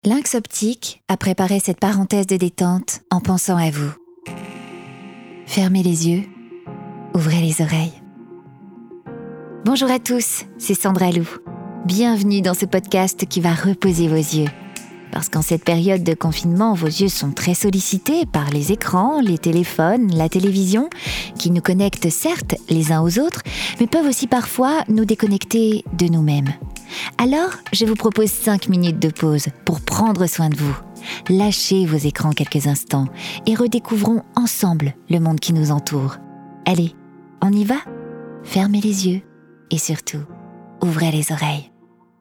Lynx Optique a préparé cette parenthèse de détente en pensant à vous. Fermez les yeux, ouvrez les oreilles. Bonjour à tous, c'est Sandra Lou. Bienvenue dans ce podcast qui va reposer vos yeux. Parce qu'en cette période de confinement, vos yeux sont très sollicités par les écrans, les téléphones, la télévision, qui nous connectent certes les uns aux autres, mais peuvent aussi parfois nous déconnecter de nous-mêmes. Alors, je vous propose 5 minutes de pause pour prendre soin de vous. Lâchez vos écrans quelques instants et redécouvrons ensemble le monde qui nous entoure. Allez, on y va ? Fermez les yeux et surtout, ouvrez les oreilles.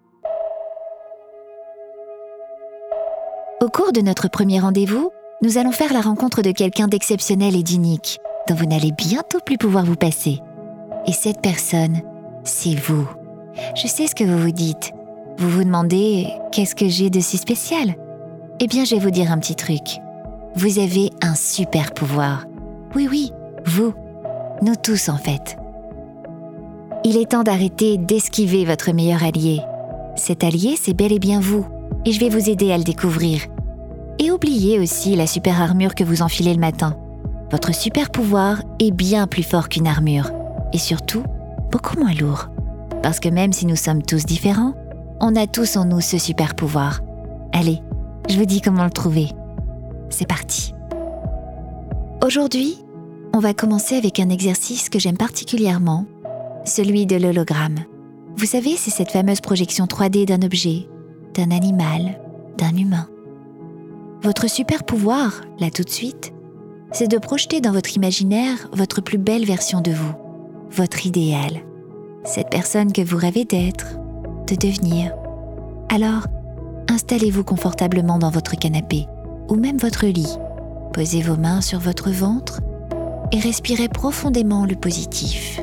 Au cours de notre premier rendez-vous, nous allons faire la rencontre de quelqu'un d'exceptionnel et d'unique, dont vous n'allez bientôt plus pouvoir vous passer. Et cette personne, c'est vous. Je sais ce que vous vous dites. Vous vous demandez « Qu'est-ce que j'ai de si spécial ?» Eh bien, je vais vous dire un petit truc. Vous avez un super pouvoir. Oui, vous. Nous tous, en fait. Il est temps d'arrêter d'esquiver votre meilleur allié. Cet allié, c'est bel et bien vous. Et je vais vous aider à le découvrir. Et oubliez aussi la super armure que vous enfilez le matin. Votre super pouvoir est bien plus fort qu'une armure. Et surtout, beaucoup moins lourd. Parce que même si nous sommes tous différents, on a tous en nous ce super pouvoir. Allez, je vous dis comment le trouver. C'est parti. Aujourd'hui, on va commencer avec un exercice que j'aime particulièrement, celui de l'hologramme. Vous savez, c'est cette fameuse projection 3D d'un objet, d'un animal, d'un humain. Votre super pouvoir, là tout de suite, c'est de projeter dans votre imaginaire votre plus belle version de vous, votre idéal. Cette personne que vous rêvez d'être, de devenir. Alors, installez-vous confortablement dans votre canapé ou même votre lit. Posez vos mains sur votre ventre et respirez profondément le positif.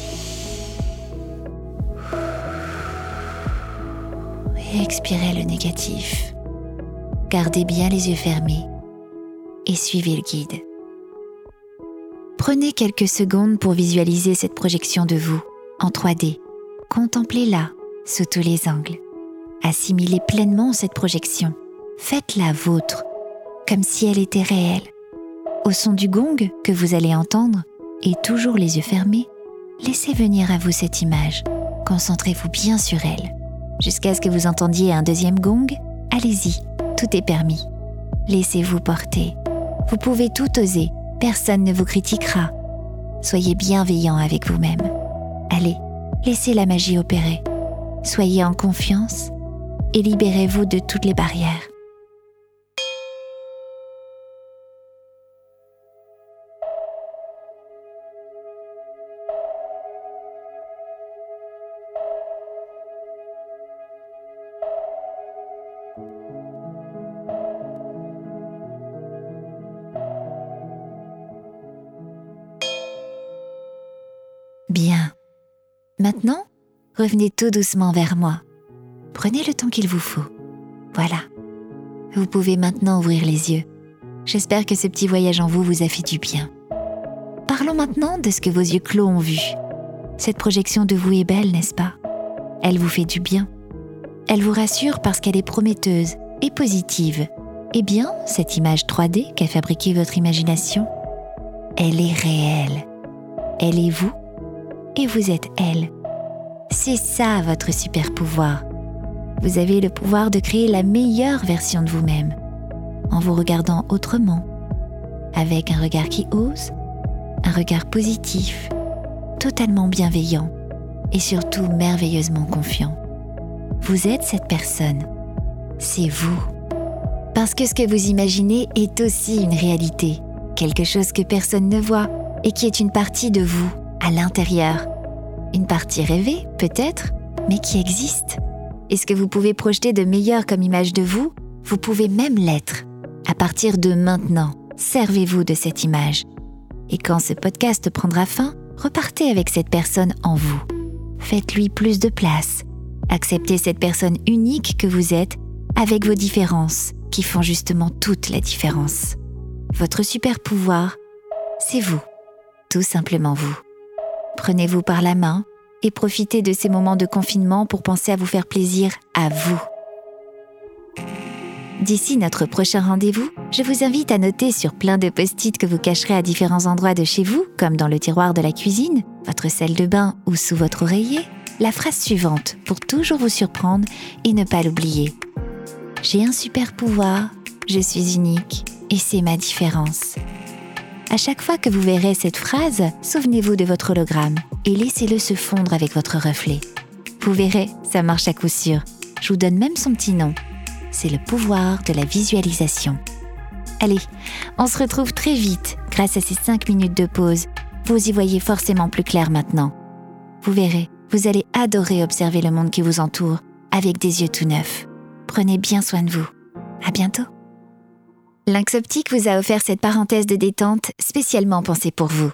Et expirez le négatif. Gardez bien les yeux fermés et suivez le guide. Prenez quelques secondes pour visualiser cette projection de vous en 3D. Contemplez-la sous tous les angles. Assimilez pleinement cette projection. Faites-la vôtre, comme si elle était réelle. Au son du gong que vous allez entendre, et toujours les yeux fermés, laissez venir à vous cette image. Concentrez-vous bien sur elle. Jusqu'à ce que vous entendiez un deuxième gong, allez-y, tout est permis. Laissez-vous porter. Vous pouvez tout oser, personne ne vous critiquera. Soyez bienveillant avec vous-même. Allez, laissez la magie opérer. Soyez en confiance et libérez-vous de toutes les barrières. Bien. Maintenant, revenez tout doucement vers moi. Prenez le temps qu'il vous faut. Voilà. Vous pouvez maintenant ouvrir les yeux. J'espère que ce petit voyage en vous a fait du bien. Parlons maintenant de ce que vos yeux clos ont vu. Cette projection de vous est belle, n'est-ce pas ? Elle vous fait du bien. Elle vous rassure parce qu'elle est prometteuse et positive. Eh bien, cette image 3D qu'a fabriquée votre imagination, elle est réelle. Elle est vous et vous êtes elle. C'est ça votre super pouvoir. Vous avez le pouvoir de créer la meilleure version de vous-même, en vous regardant autrement, avec un regard qui ose, un regard positif, totalement bienveillant et surtout merveilleusement confiant. Vous êtes cette personne. C'est vous. Parce que ce que vous imaginez est aussi une réalité, quelque chose que personne ne voit et qui est une partie de vous, à l'intérieur. Une partie rêvée, peut-être, mais qui existe. Et ce que vous pouvez projeter de meilleur comme image de vous, vous pouvez même l'être. À partir de maintenant, servez-vous de cette image. Et quand ce podcast prendra fin, repartez avec cette personne en vous. Faites-lui plus de place. Acceptez cette personne unique que vous êtes, avec vos différences, qui font justement toute la différence. Votre super pouvoir, c'est vous. Tout simplement vous. Prenez-vous par la main et profitez de ces moments de confinement pour penser à vous faire plaisir à vous. D'ici notre prochain rendez-vous, je vous invite à noter sur plein de post-it que vous cacherez à différents endroits de chez vous, comme dans le tiroir de la cuisine, votre salle de bain ou sous votre oreiller, la phrase suivante pour toujours vous surprendre et ne pas l'oublier. J'ai un super pouvoir, je suis unique et c'est ma différence. À chaque fois que vous verrez cette phrase, souvenez-vous de votre hologramme et laissez-le se fondre avec votre reflet. Vous verrez, ça marche à coup sûr. Je vous donne même son petit nom. C'est le pouvoir de la visualisation. Allez, on se retrouve très vite grâce à ces 5 minutes de pause. Vous y voyez forcément plus clair maintenant. Vous verrez, vous allez adorer observer le monde qui vous entoure avec des yeux tout neufs. Prenez bien soin de vous. À bientôt. Lynx Optique vous a offert cette parenthèse de détente spécialement pensée pour vous.